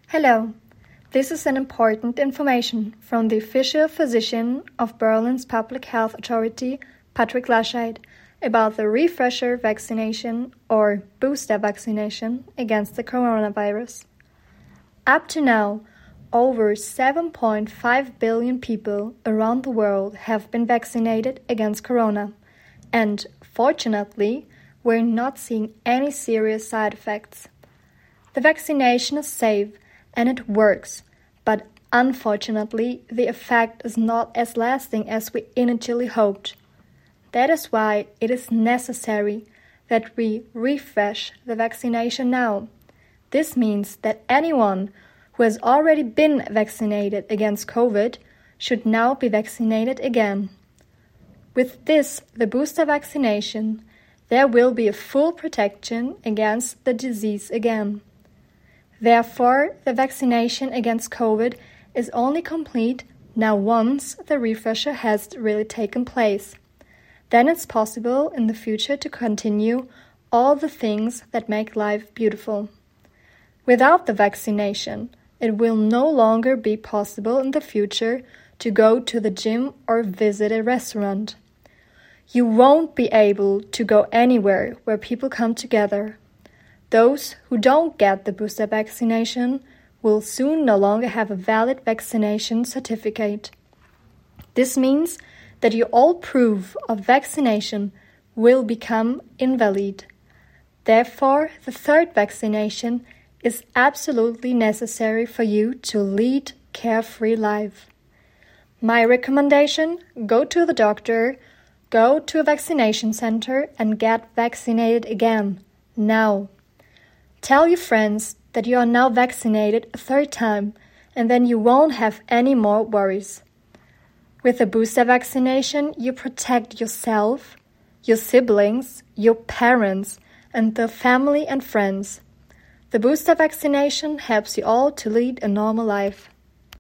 Hello, this is an important information from the official physician of Berlin's Public Health Authority, Patrick Lascheid, about the refresher vaccination or booster vaccination against the coronavirus. Up to now, over 7.5 billion people around the world have been vaccinated against corona, and fortunately, we're not seeing any serious side effects. The vaccination is safe and it works, but unfortunately, the effect is not as lasting as we initially hoped. That is why it is necessary that we refresh the vaccination now. This means that anyone who has already been vaccinated against COVID should now be vaccinated again. With this, the booster vaccination, there will be a full protection against the disease again. Therefore, the vaccination against COVID is only complete now once the refresher has really taken place. Then it's possible in the future to continue all the things that make life beautiful. Without the vaccination, it will no longer be possible in the future to go to the gym or visit a restaurant. You won't be able to go anywhere where people come together. Those who don't get the booster vaccination will soon no longer have a valid vaccination certificate. This means that your old proof of vaccination will become invalid. Therefore, the third vaccination is absolutely necessary for you to lead carefree life. My recommendation: go to the doctor, go to a vaccination center and get vaccinated again, now. Tell your friends that you are now vaccinated a third time, and then you won't have any more worries. With the booster vaccination, you protect yourself, your siblings, your parents, and the family and friends. The booster vaccination helps you all to lead a normal life.